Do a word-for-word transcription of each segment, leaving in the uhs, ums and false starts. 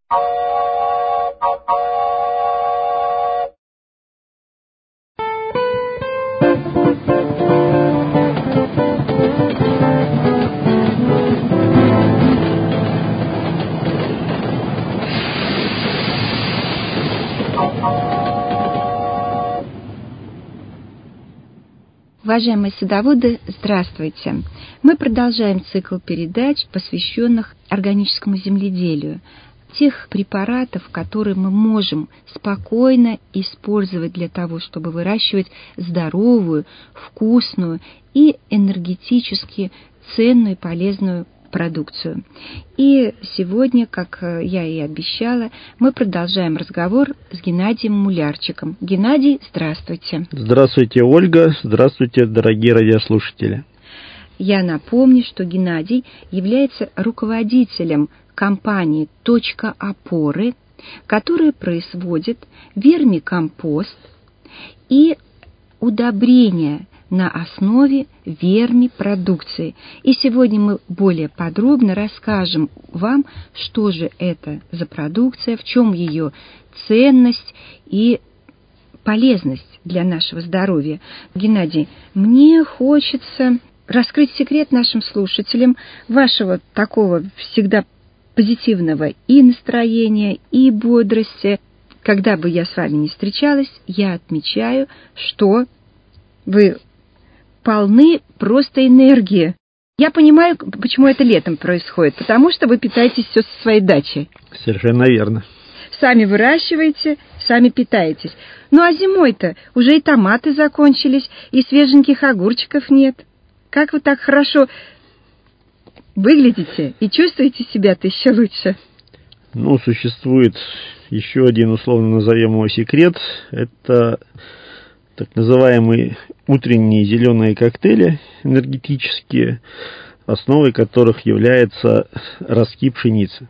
Уважаемые садоводы, здравствуйте! Мы продолжаем цикл передач, посвященных органическому земледелию. Тех препаратов, которые мы можем спокойно использовать для того, чтобы выращивать здоровую, вкусную и энергетически ценную и полезную продукцию. И сегодня, как я и обещала, мы продолжаем разговор с Геннадием Мулярчиком. Геннадий, здравствуйте. Здравствуйте, Ольга. Здравствуйте, дорогие радиослушатели. Я напомню, что Геннадий является руководителем компании «Точка опоры», которая производит вермикомпост и удобрения на основе вермипродукции. И сегодня мы более подробно расскажем вам, что же это за продукция, в чем ее ценность и полезность для нашего здоровья. Геннадий, мне хочется раскрыть секрет нашим слушателям вашего такого всегда позитивного и настроения, и бодрости. Когда бы я с вами не встречалась, я отмечаю, что вы полны просто энергии. Я понимаю, почему это летом происходит, потому что вы питаетесь все со своей дачи. Совершенно верно. Сами выращиваете, сами питаетесь. Ну а зимой-то уже и томаты закончились, и свеженьких огурчиков нет. Как вы так хорошо выглядите и чувствуете себя-то еще лучше? Ну, существует еще один, условно назовем его, секрет. Это так называемые утренние зеленые коктейли энергетические, основой которых является раскип пшеницы,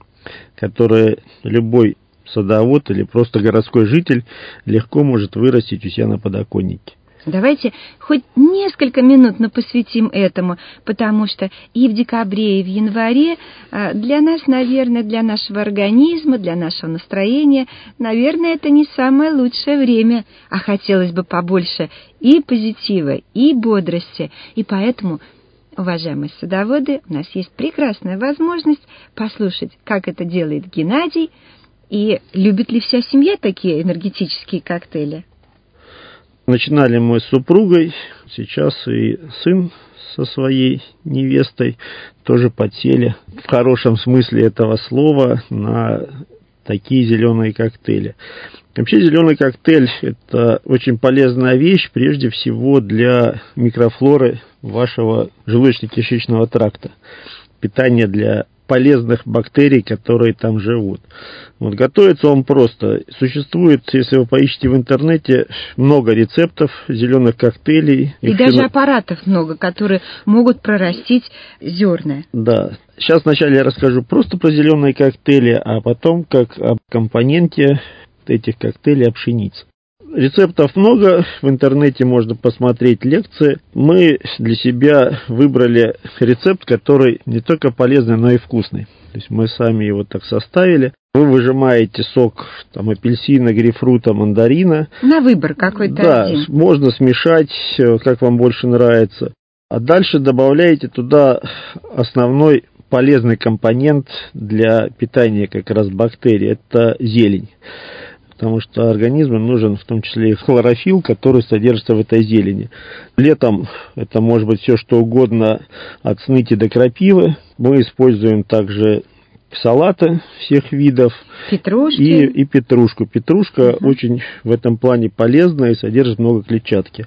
которые любой садовод или просто городской житель легко может вырастить у себя на подоконнике. Давайте хоть несколько минут мы посвятим этому, потому что и в декабре, и в январе для нас, наверное, для нашего организма, для нашего настроения, наверное, это не самое лучшее время, а хотелось бы побольше и позитива, и бодрости, и поэтому, уважаемые садоводы, у нас есть прекрасная возможность послушать, как это делает Геннадий, и любит ли вся семья такие энергетические коктейли. Начинали мы с супругой, сейчас и сын со своей невестой тоже подсели, в хорошем смысле этого слова, на такие зеленые коктейли. Вообще зеленый коктейль – это очень полезная вещь, прежде всего для микрофлоры вашего желудочно-кишечного тракта, питание для полезных бактерий, которые там живут. Вот, готовится он просто. Существует, если вы поищете в интернете, много рецептов зеленых коктейлей. И, и даже на... аппаратов много, которые могут прорастить зерна. Да. Сейчас вначале я расскажу просто про зеленые коктейли, а потом как об компоненте этих коктейлей о пшенице. Рецептов много, в интернете можно посмотреть лекции. Мы для себя выбрали рецепт, который не только полезный, но и вкусный. То есть мы сами его так составили. Вы выжимаете сок там, апельсина, грейпфрута, мандарина. На выбор какой-то да, один. Да, можно смешать, как вам больше нравится. А дальше добавляете туда основной полезный компонент для питания как раз бактерий. Это зелень. Потому что организму нужен в том числе и хлорофилл, который содержится в этой зелени. Летом это может быть все что угодно, от сныти до крапивы. Мы используем также салаты всех видов. Петрушки. И, и петрушку. Петрушка угу. очень в этом плане полезна и содержит много клетчатки.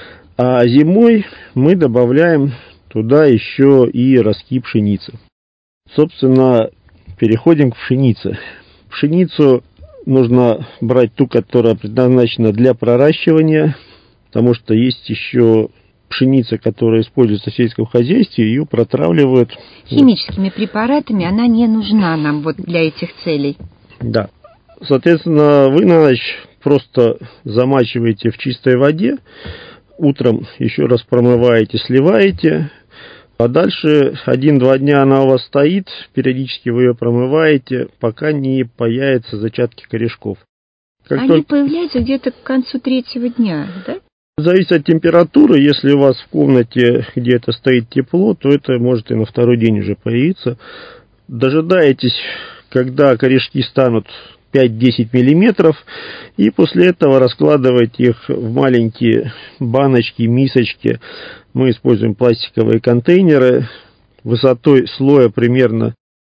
А зимой мы добавляем туда еще и раскип пшеницы. Собственно, переходим к пшенице. Пшеницу нужно брать ту, которая предназначена для проращивания, потому что есть еще пшеница, которая используется в сельском хозяйстве, ее протравливают химическими препаратами, она не нужна нам вот для этих целей. Да. Соответственно, вы на ночь просто замачиваете в чистой воде, утром еще раз промываете, сливаете, А дальше один-два дня она у вас стоит, периодически вы ее промываете, пока не появятся зачатки корешков. Как Они только... появляются где-то к концу третьего дня, да? Зависит от температуры. Если у вас в комнате, где это стоит, тепло, то это может и на второй день уже появиться. Дожидаетесь, когда корешки станут пять-десять миллиметров, и после этого раскладываете их в маленькие баночки, мисочки. Мы используем пластиковые контейнеры высотой слоя примерно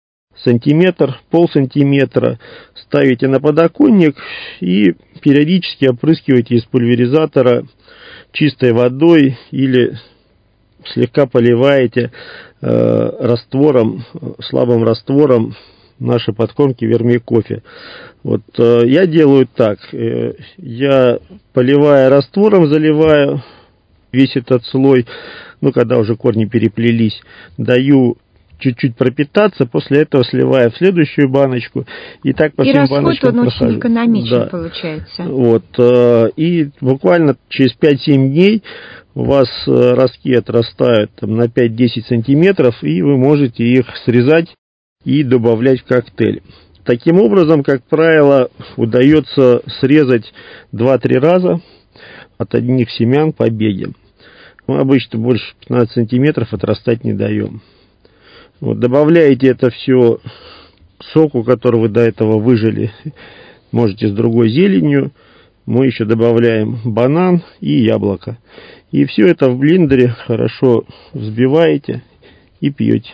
сантиметр, полсантиметра. Ставите на подоконник и периодически опрыскиваете из пульверизатора чистой водой или слегка поливаете э, раствором, слабым раствором наши подкормки вермикофе. Вот э, я делаю так. Э, я, поливая раствором, заливаю весь этот слой, ну, когда уже корни переплелись, даю чуть-чуть пропитаться, после этого сливаю в следующую баночку, и так по и всем баночкам он прохожу. очень экономичен, да. получается. Вот, э, и буквально через пять-семь дней у вас ростки отрастают там, на пять-десять сантиметров, и вы можете их срезать и добавлять в коктейль. Таким образом, как правило, удается срезать два-три раза от одних семян побеги. Мы обычно больше пятнадцати сантиметров отрастать не даем. Вот, добавляете это все к соку, который вы до этого выжали, можете с другой зеленью. Мы еще добавляем банан и яблоко. И все это в блендере хорошо взбиваете и пьете.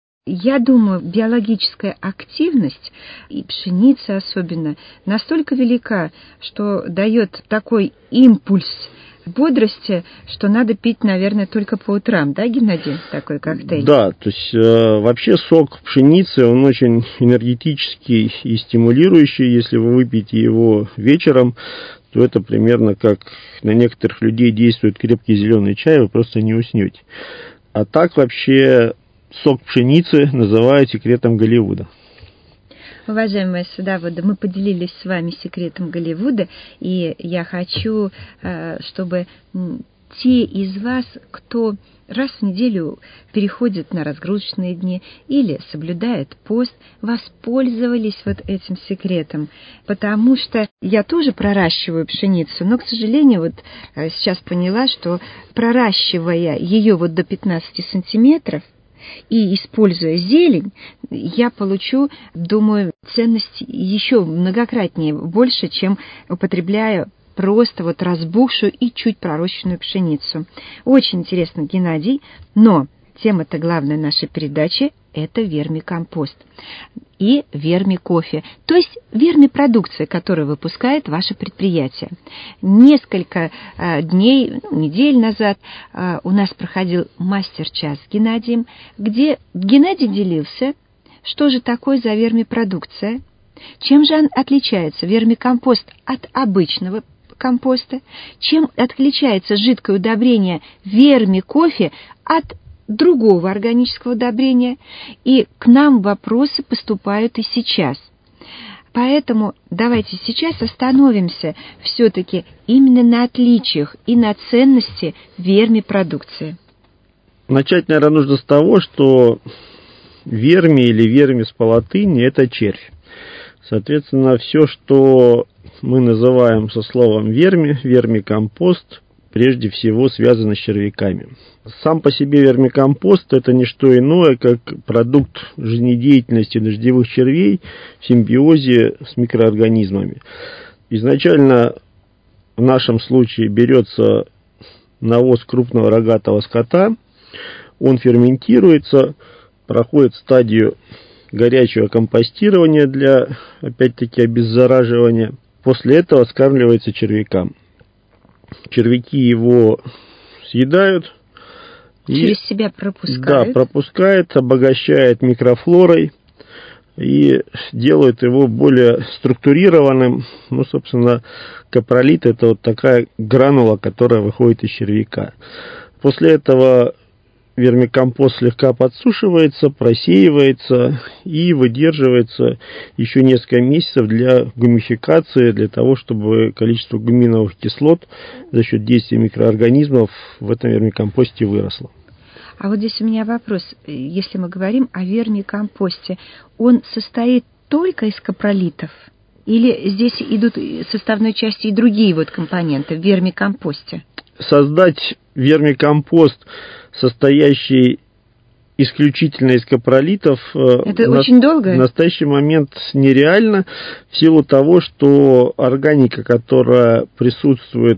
Я думаю, биологическая активность, и пшеница особенно, настолько велика, что дает такой импульс бодрости, что надо пить, наверное, только по утрам, да, Геннадий, такой коктейль? Да, то есть э, вообще сок пшеницы, он очень энергетический и стимулирующий. Если вы выпьете его вечером, то это примерно как на некоторых людей действует крепкий зеленый чай, вы просто не уснете. А так вообще сок пшеницы называют секретом Голливуда. Уважаемые садоводы, мы поделились с вами секретом Голливуда, и я хочу, чтобы те из вас, кто раз в неделю переходит на разгрузочные дни или соблюдает пост, воспользовались вот этим секретом. Потому что я тоже проращиваю пшеницу, но, к сожалению, вот сейчас поняла, что проращивая ее вот до пятнадцати сантиметров, и используя зелень, я получу, думаю, ценность еще многократнее больше, чем употребляя просто вот разбухшую и чуть пророщенную пшеницу. Очень интересно, Геннадий, но тема-то главная нашей передачи – это вермикомпост и вермикофе, то есть вермипродукция, которую выпускает ваше предприятие. Несколько э, дней, ну, недель назад э, у нас проходил мастер-час с Геннадием, где Геннадий делился, что же такое за вермипродукция, чем же он отличается, вермикомпост, от обычного компоста, чем отличается жидкое удобрение вермикофе от другого органического удобрения, и к нам вопросы поступают и сейчас. Поэтому давайте сейчас остановимся все-таки именно на отличиях и на ценности вермипродукции. Начать, наверное, нужно с того, что верми или вермис по латыни – это червь. Соответственно, все, что мы называем со словом верми, вермикомпост, прежде всего связано с червяками. Сам по себе вермикомпост – это не что иное, как продукт жизнедеятельности дождевых червей в симбиозе с микроорганизмами. Изначально в нашем случае берется навоз крупного рогатого скота, он ферментируется, проходит стадию горячего компостирования для, опять-таки, обеззараживания. После этого скармливается червякам. Червяки его съедают. Через и, себя пропускают. Да, пропускает, обогащает микрофлорой и делает его более структурированным. Ну, собственно, капролит – это вот такая гранула, которая выходит из червяка. После этого вермикомпост слегка подсушивается, просеивается и выдерживается еще несколько месяцев для гумификации, для того, чтобы количество гуминовых кислот за счет действия микроорганизмов в этом вермикомпосте выросло. А вот здесь у меня вопрос. Если мы говорим о вермикомпосте, он состоит только из капролитов? Или здесь идут составной частью и другие вот компоненты в вермикомпосте? Создать вермикомпост, состоящий исключительно из капролитов, это на, очень долго? В настоящий момент нереально, в силу того, что органика, которая присутствует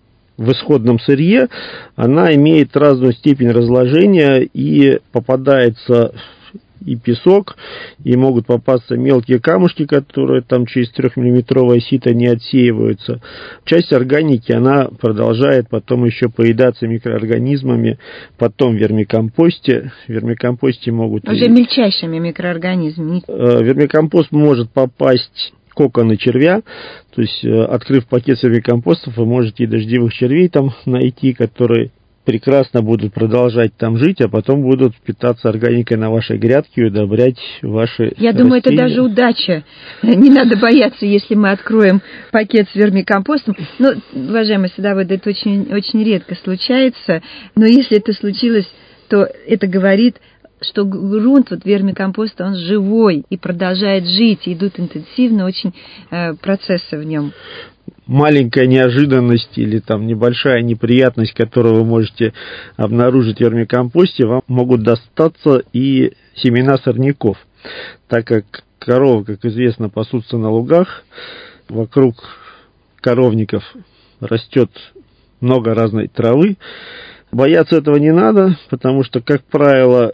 в исходном сырье, она имеет разную степень разложения и попадается и песок, и могут попасться мелкие камушки, которые там через трехмиллиметровое сито не отсеиваются. Часть органики, она продолжает потом еще поедаться микроорганизмами, потом в вермикомпосте. В вермикомпосте могут... Уже и... мельчайшими микроорганизмами. Вермикомпост может попасть... коконы червя, то есть, открыв пакет с вермикомпостов, вы можете и дождевых червей там найти, которые прекрасно будут продолжать там жить, а потом будут питаться органикой на вашей грядке и удобрять ваши Я растения. думаю, это даже удача. Не надо бояться, если мы откроем пакет с вермикомпостом. Ну, уважаемые садоводы, это очень, очень редко случается, но если это случилось, то это говорит, что грунт, вот вермикомпост, он живой и продолжает жить, и идут интенсивно очень э, процессы в нем. Маленькая неожиданность или там небольшая неприятность, которую вы можете обнаружить в вермикомпосте, вам могут достаться и семена сорняков, так как коровы, как известно, пасутся на лугах, вокруг коровников растет много разной травы. Бояться этого не надо, потому что, как правило,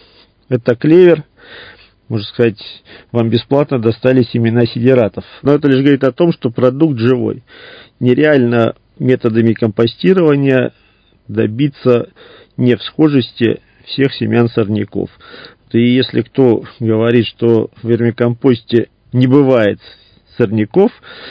это клевер. Можно сказать, вам бесплатно достали семена сидератов. Но это лишь говорит о том, что продукт живой. Нереально методами компостирования добиться невсхожести всех семян сорняков. И если кто говорит, что в вермикомпосте не бывает сорняков,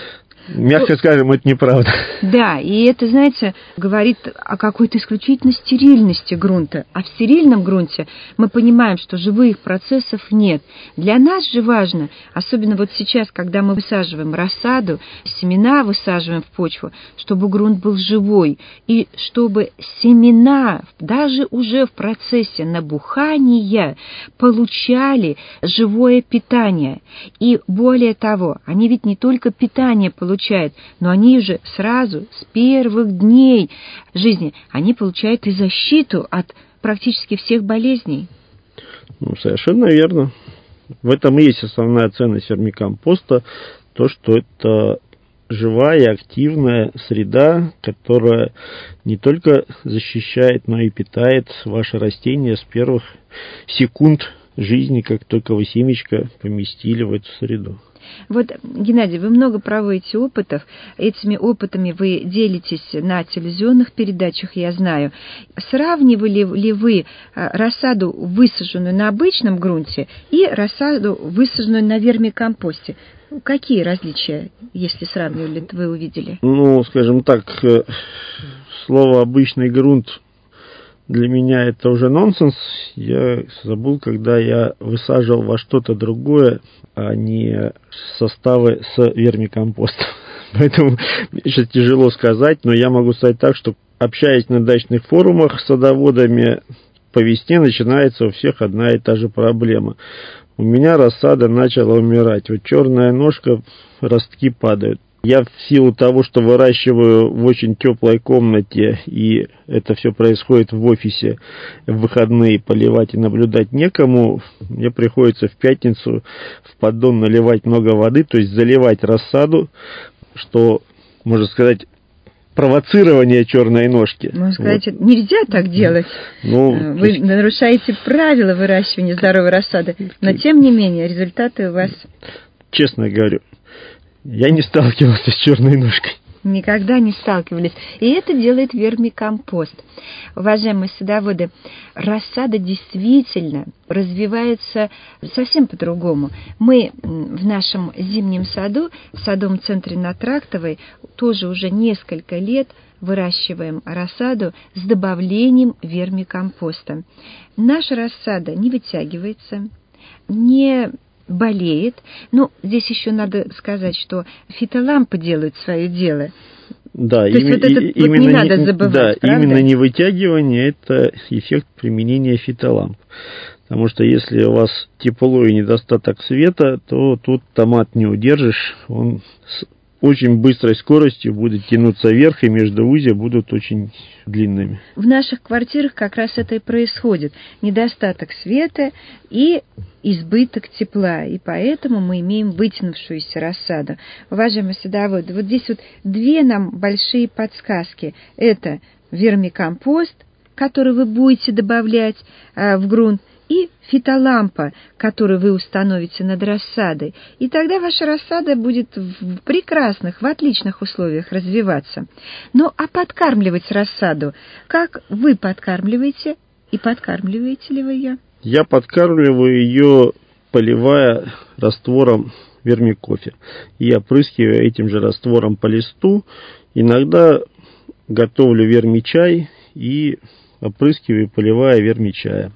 мягко ну, скажем, это неправда. Да, и это, знаете, говорит о какой-то исключительно стерильности грунта. А в стерильном грунте мы понимаем, что живых процессов нет. Для нас же важно, особенно вот сейчас, когда мы высаживаем рассаду, семена высаживаем в почву, чтобы грунт был живой, и чтобы семена даже уже в процессе набухания получали живое питание. И более того, они ведь не только питание получают, получают, но они же сразу с первых дней жизни, они получают и защиту от практически всех болезней. Ну, совершенно верно. В этом и есть основная ценность вермикомпоста, то, что это живая, активная среда, которая не только защищает, но и питает ваши растения с первых секунд жизни, как только вы семечко поместили в эту среду. Вот, Геннадий, вы много проводите опытов. Этими опытами вы делитесь на телевизионных передачах, я знаю. Сравнивали ли вы рассаду, высаженную на обычном грунте, и рассаду, высаженную на вермикомпосте? Какие различия, если сравнивали, вы увидели? Ну, скажем так, слово «обычный грунт» для меня это уже нонсенс. Я забыл, когда я высаживал во что-то другое, а не составы с вермикомпостом. Поэтому мне сейчас тяжело сказать, но я могу сказать так, что, общаясь на дачных форумах с садоводами, по весне начинается у всех одна и та же проблема. У меня рассада начала умирать. Вот черная ножка, ростки падают. Я в силу того, что выращиваю в очень теплой комнате, и это все происходит в офисе, в выходные поливать и наблюдать некому, мне приходится в пятницу в поддон наливать много воды, то есть заливать рассаду, что, можно сказать, провоцирование черной ножки. Можно сказать, вот. Нельзя так делать. Ну, Вы есть... нарушаете правила выращивания здоровой рассады, но тем не менее результаты у вас... Честно говорю, я не сталкивался с черной ножкой. Никогда не сталкивались. И это делает вермикомпост. Уважаемые садоводы, рассада действительно развивается совсем по-другому. Мы в нашем зимнем саду, в садовом центре на Трактовой, тоже уже несколько лет выращиваем рассаду с добавлением вермикомпоста. Наша рассада не вытягивается, не болеет. Ну, здесь еще надо сказать, что фитолампы делают свое дело. Да, То именно, есть вот это и, вот именно не надо забывать, да, правда? именно не вытягивание, это эффект применения фитоламп. Потому что если у вас тепло и недостаток света, то тут томат не удержишь, он с очень быстрой скоростью будет тянуться вверх, и междуузья будут очень длинными. В наших квартирах как раз это и происходит. Недостаток света и избыток тепла. И поэтому мы имеем вытянувшуюся рассаду. Уважаемые садоводы, вот здесь вот две нам большие подсказки. Это вермикомпост, который вы будете добавлять а, в грунт, и фитолампа, которую вы установите над рассадой. И тогда ваша рассада будет в прекрасных, в отличных условиях развиваться. Ну, а подкармливать рассаду, как вы подкармливаете? И подкармливаете ли вы ее? Я подкармливаю ее, поливая раствором вермикофе. И опрыскиваю этим же раствором по листу. Иногда готовлю вермичай и опрыскиваю, поливая вермичая.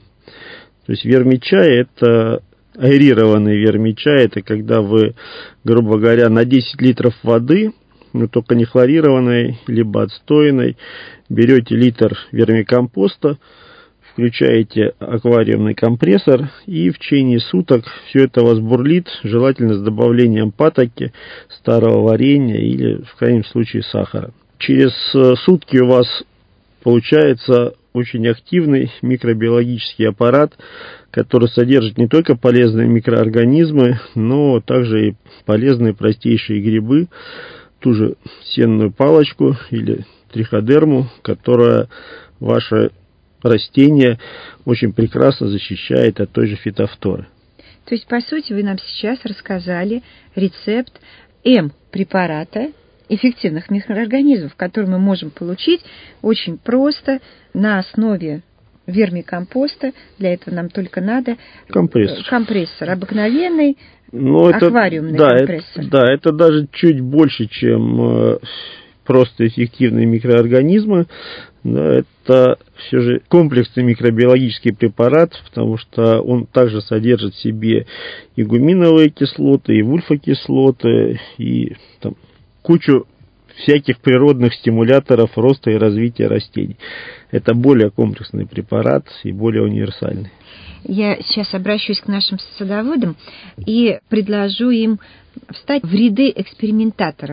То есть вермичай — это аэрированный вермичай, это когда вы, грубо говоря, на десять литров воды, но только не хлорированной, либо отстойной, берете литр вермикомпоста, включаете аквариумный компрессор, и в течение суток все это у вас бурлит, желательно с добавлением патоки, старого варенья или, в крайнем случае, сахара. Через сутки у вас получается очень активный микробиологический аппарат, который содержит не только полезные микроорганизмы, но также и полезные простейшие грибы, ту же сенную палочку или триходерму, которая ваше растение очень прекрасно защищает от той же фитофторы. То есть, по сути, вы нам сейчас рассказали рецепт М-препарата эффективных микроорганизмов, которые мы можем получить очень просто на основе вермикомпоста. Для этого нам только надо компрессор, компрессор обыкновенный, Но аквариумный это, да, компрессор. Это, да, это даже чуть больше, чем э, просто эффективные микроорганизмы. Да, это все же комплексный микробиологический препарат, потому что он также содержит в себе и гуминовые кислоты, и вульфокислоты, и там кучу всяких природных стимуляторов роста и развития растений. Это более комплексный препарат и более универсальный. Я сейчас обращусь к нашим садоводам и предложу им встать в ряды экспериментаторов,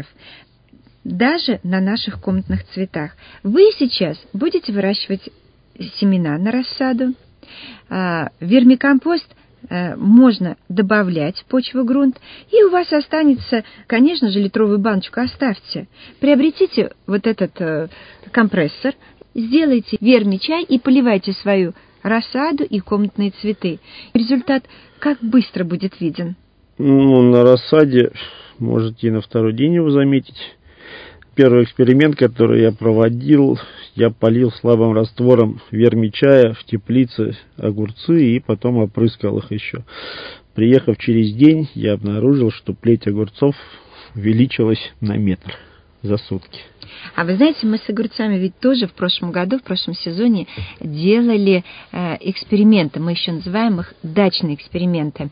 даже на наших комнатных цветах. Вы сейчас будете выращивать семена на рассаду, вермикомпост можно добавлять в почву, грунт, и у вас останется, конечно же, литровую баночку оставьте. Приобретите вот этот э, компрессор, сделайте вермичай и поливайте свою рассаду и комнатные цветы. Результат как быстро будет виден? Ну, на рассаде можете и на второй день его заметить. Первый эксперимент, который я проводил, я полил слабым раствором вермичая в теплице огурцы и потом опрыскал их еще. Приехав через день, я обнаружил, что плеть огурцов увеличилась на метр за сутки. А вы знаете, мы с огурцами ведь тоже в прошлом году, в прошлом сезоне делали э, эксперименты. Мы еще называем их дачные эксперименты.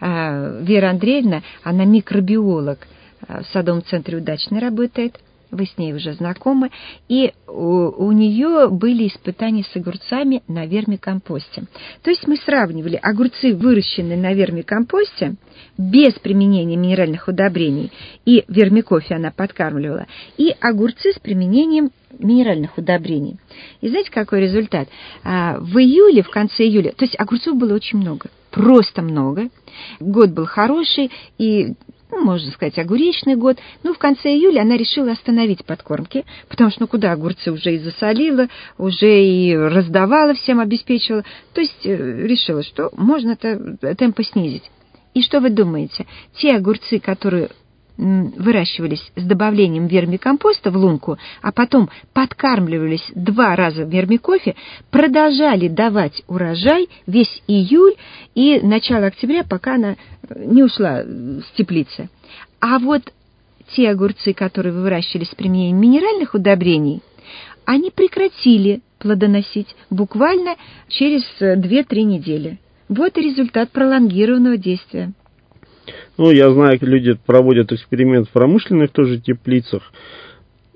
Э, Вера Андреевна, она микробиолог, э, в садовом центре «Удачный» работает. Вы с ней уже знакомы, и у, у нее были испытания с огурцами на вермикомпосте. То есть мы сравнивали огурцы, выращенные на вермикомпосте, без применения минеральных удобрений, и вермикофе она подкармливала, и огурцы с применением минеральных удобрений. И знаете, какой результат? А, в июле, в конце июля, то есть огурцов было очень много, просто много. Год был хороший, и ну, можно сказать, огуречный год. Ну, в конце июля она решила остановить подкормки, потому что, ну, куда огурцы уже и засолила, уже и раздавала всем, обеспечивала. То есть решила, что можно темпы снизить. И что вы думаете? Те огурцы, которые выращивались с добавлением вермикомпоста в лунку, а потом подкармливались два раза в вермикофе, продолжали давать урожай весь июль и начало октября, пока она не ушла с теплицы. А вот те огурцы, которые выращивались с применением минеральных удобрений, они прекратили плодоносить буквально через две-три недели. Вот и результат пролонгированного действия. Ну, я знаю, люди проводят эксперимент в промышленных тоже теплицах.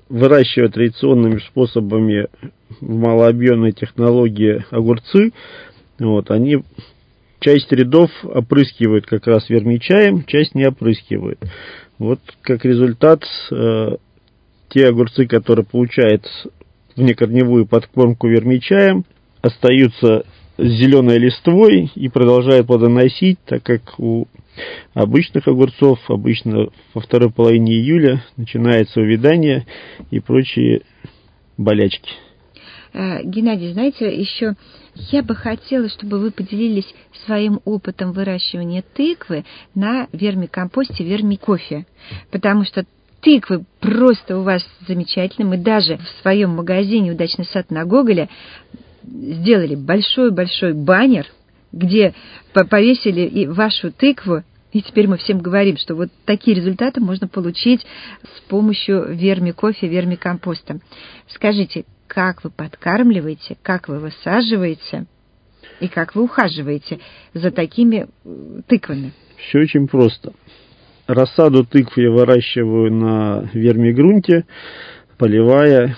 выращивая традиционными способами в малообъемной технологии огурцы, вот, они часть рядов опрыскивают как раз вермичаем, часть не опрыскивают. Вот как результат, э, те огурцы, которые получают внекорневую подкормку вермичаем, остаются с зеленой листвой и продолжают плодоносить, так как у обычных огурцов обычно во второй половине июля начинается увядание и прочие болячки. Геннадий, знаете, еще я бы хотела, чтобы вы поделились своим опытом выращивания тыквы на вермикомпосте, вермикофе, потому что тыквы просто у вас замечательные. Мы даже в своем магазине «Удачный сад» на Гоголя сделали большой-большой баннер, где повесили и вашу тыкву, и теперь мы всем говорим, что вот такие результаты можно получить с помощью вермикофе, вермикомпоста. Скажите, как вы подкармливаете, как вы высаживаете и как вы ухаживаете за такими тыквами? Все очень просто. Рассаду тыкв я выращиваю на вермигрунте, поливая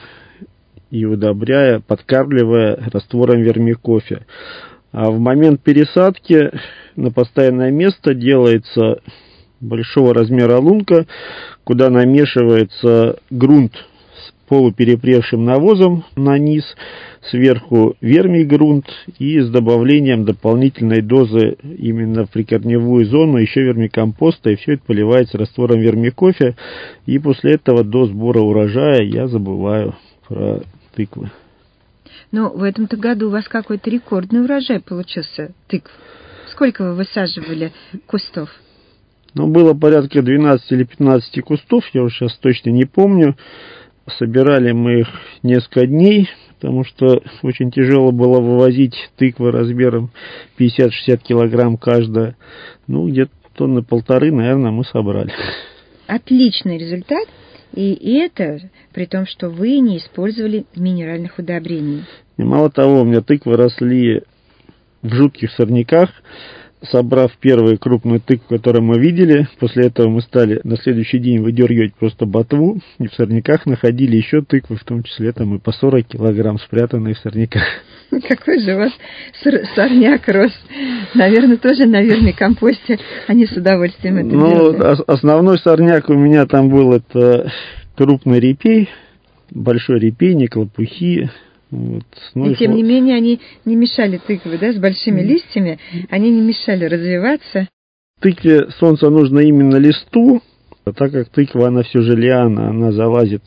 и удобряя, подкармливая раствором вермикофе. А в момент пересадки на постоянное место делается большого размера лунка, куда намешивается грунт с полуперепревшим навозом на низ, сверху вермигрунт и с добавлением дополнительной дозы именно в прикорневую зону еще вермикомпоста, и все это поливается раствором вермикофе, и после этого до сбора урожая я забываю про тыквы. Ну, в этом-то году у вас какой-то рекордный урожай получился тыкв. Сколько вы высаживали кустов? Ну, было порядка двенадцати или пятнадцати кустов, я уже сейчас точно не помню. Собирали мы их несколько дней, потому что очень тяжело было вывозить тыквы размером пятьдесят-шестьдесят килограмм каждая. Ну, где-то тонны полторы, наверное, мы собрали. Отличный результат. И это при том, что вы не использовали минеральных удобрений. И мало того, у меня тыквы росли в жутких сорняках. Собрав первую крупную тыкву, которую мы видели, после этого мы стали на следующий день выдергивать просто ботву, и в сорняках находили еще тыквы, в том числе там и по сорок килограмм, спрятанные в сорняках. Какой же у вас сорняк рос. Наверное, тоже на вермикомпосте они с удовольствием это ну, делали. Ну, основной сорняк у меня там был, это крупный репей, большой репейник, лопухи. Вот. Ну, и тем не менее они не мешали тыкве, да, с большими листьями, они не мешали развиваться. Тыкве солнце нужно именно листу, а так как тыква, она все же лиана, она залазит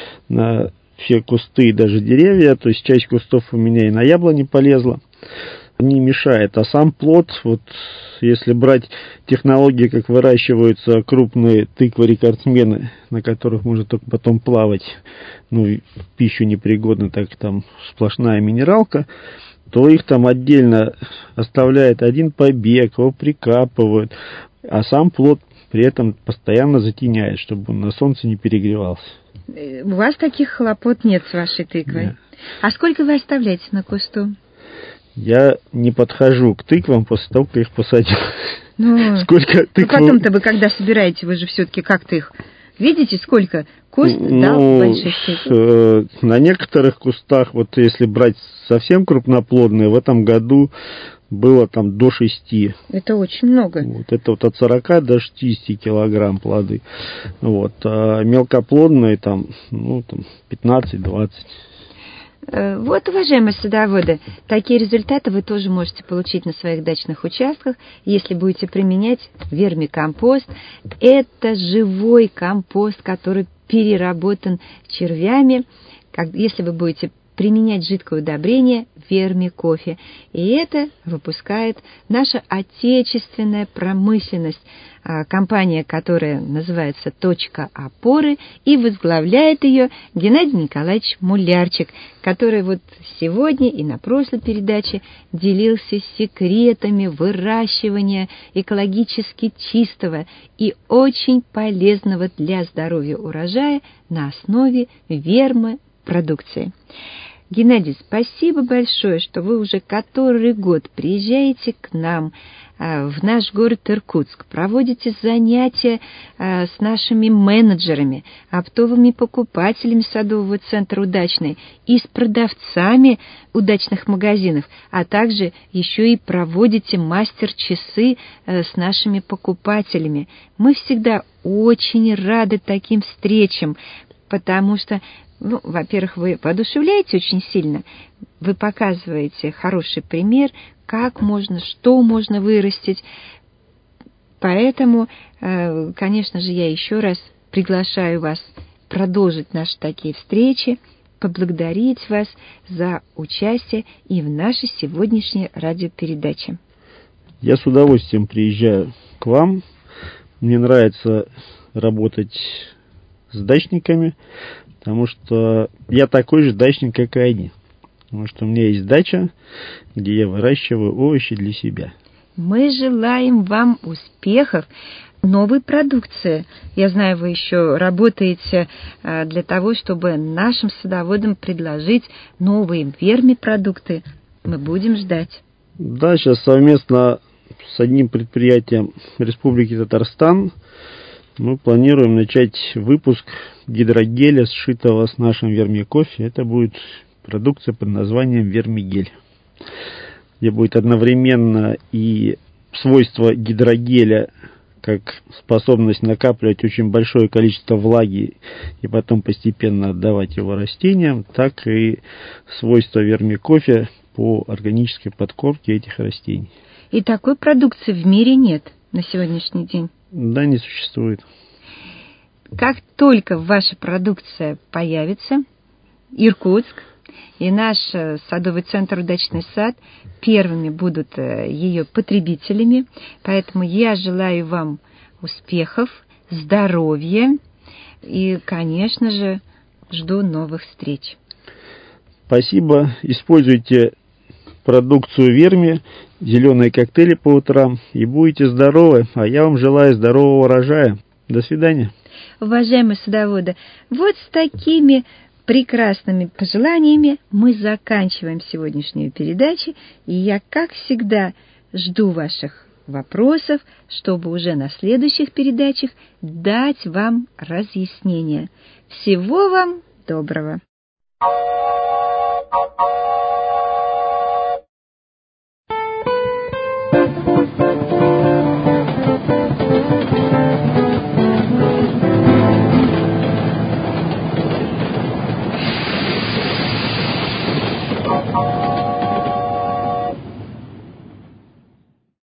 на все кусты и даже деревья, то есть часть кустов у меня и на яблони полезла, не мешает. А сам плод, вот если брать технологии, как выращиваются крупные тыквы-рекордсмены, на которых можно только потом плавать, ну, в пищу непригодно, так там сплошная минералка, то их там отдельно оставляет один побег, его прикапывают, а сам плод при этом постоянно затеняет, чтобы он на солнце не перегревался. У вас таких хлопот нет с вашей тыквой? Нет. А сколько вы оставляете на кусту? Я не подхожу к тыквам после того, как их посадил. Ну, сколько тыкв... ну потом-то вы когда собираете, вы же все-таки как-то их видите, сколько куст ну, дал больших тыкв? Э, на некоторых кустах, вот если брать совсем крупноплодные, в этом году было там до шести. Это очень много. Вот, это вот от сорока до шестидесяти килограмм плоды. Вот, а мелкоплодные там, ну, там пятнадцать-двадцать. Вот, уважаемые садоводы, такие результаты вы тоже можете получить на своих дачных участках, если будете применять вермикомпост. Это живой компост, который переработан червями. Если вы будете применять жидкое удобрение вермикофе. И это выпускает наша отечественная промышленность, компания, которая называется «Точка опоры», и возглавляет ее Геннадий Николаевич Мулярчик, который вот сегодня и на прошлой передаче делился секретами выращивания экологически чистого и очень полезного для здоровья урожая на основе вермопродукции. Геннадий, спасибо большое, что вы уже который год приезжаете к нам в наш город Иркутск, проводите занятия с нашими менеджерами, оптовыми покупателями садового центра «Удачный» и с продавцами удачных магазинов, а также еще и проводите мастер-часы с нашими покупателями. Мы всегда очень рады таким встречам, потому что, ну, во-первых, вы воодушевляете очень сильно, вы показываете хороший пример, как можно, что можно вырастить. Поэтому, конечно же, я еще раз приглашаю вас продолжить наши такие встречи, поблагодарить вас за участие и в нашей сегодняшней радиопередаче. Я с удовольствием приезжаю к вам. Мне нравится работать с дачниками, потому что я такой же дачник, как и они. Потому что у меня есть дача, где я выращиваю овощи для себя. Мы желаем вам успехов, новой продукции. Я знаю, вы еще работаете для того, чтобы нашим садоводам предложить новые вермипродукты. Мы будем ждать. Да, сейчас совместно с одним предприятием Республики Татарстан мы планируем начать выпуск гидрогеля, сшитого с нашим вермикофе. Это будет продукция под названием вермигель, где будет одновременно и свойство гидрогеля, как способность накапливать очень большое количество влаги и потом постепенно отдавать его растениям, так и свойство вермикофе по органической подкормке этих растений. И такой продукции в мире нет на сегодняшний день? Да, не существует. Как только ваша продукция появится, Иркутск и наш садовый центр «Удачный сад» первыми будут ее потребителями. Поэтому я желаю вам успехов, здоровья и, конечно же, жду новых встреч. Спасибо. Используйте продукцию Верми, зеленые коктейли по утрам, и будете здоровы. А я вам желаю здорового урожая. До свидания. Уважаемые садоводы, вот с такими прекрасными пожеланиями мы заканчиваем сегодняшнюю передачу, и я, как всегда, жду ваших вопросов, чтобы уже на следующих передачах дать вам разъяснения. Всего вам доброго!